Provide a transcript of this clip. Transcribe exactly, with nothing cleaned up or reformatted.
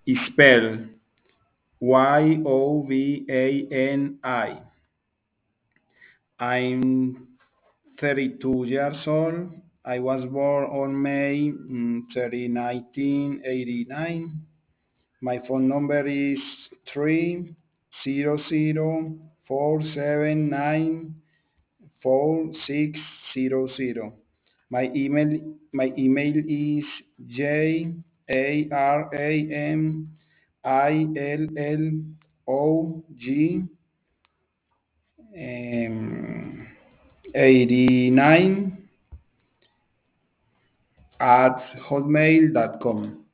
Spell Y O V A N I. I'm thirty-two years old. I was born on May mm, thirtieth, nineteen eighty-nine. My phone number is three zero zero four seven nine four six zero zero. My email my email is j a r a m i l l o g um, eighty-nine at hotmail dot com.